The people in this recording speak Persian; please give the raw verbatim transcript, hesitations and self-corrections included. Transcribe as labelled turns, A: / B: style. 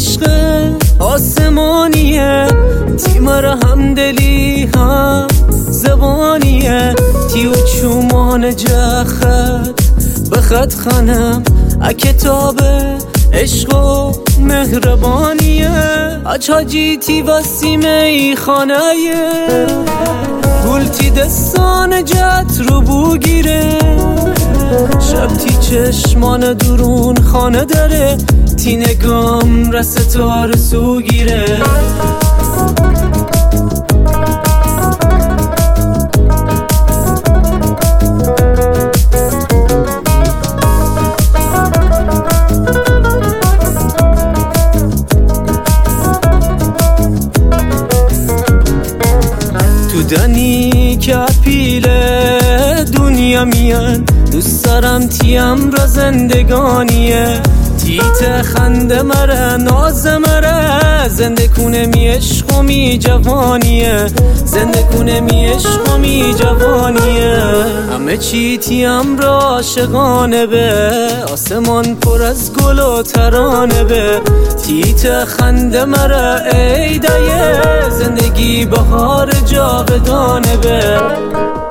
A: عشق آسمانیه، تی مرا همدلی هم زبانیه، تی و چومان جخت بخط خانم ا کتاب عشق و مهربانیه، اچاجی تی وسیم ای خانه گل تی دستان جت رو بگیره، شب تی چشمان درون خانه داره، تی نگام رسه تا رسو گیره. تو دنی که پیله دنیا میان، دوست دارم تیم را زندگانیه، تیت خنده مره ناز مره، زنده کنه می عشق و می جوانیه، زنده کنه می عشق و می جوانیه. همه چی تیم را عاشقانه به، آسمان پر از گل و ترانه به، تیت خنده مره ای دایه، زندگی بهار جاودانه به.